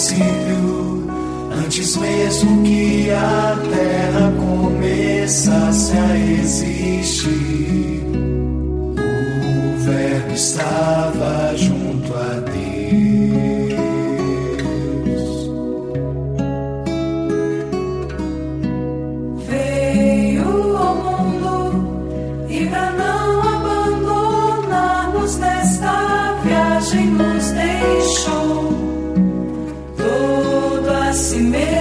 princípio, antes mesmo que a terra começasse a existir, o Verbo estava junto a Deus. Veio ao mundo e pra não abandonar-nos nesta viagem nos deixou todo a si mesmo.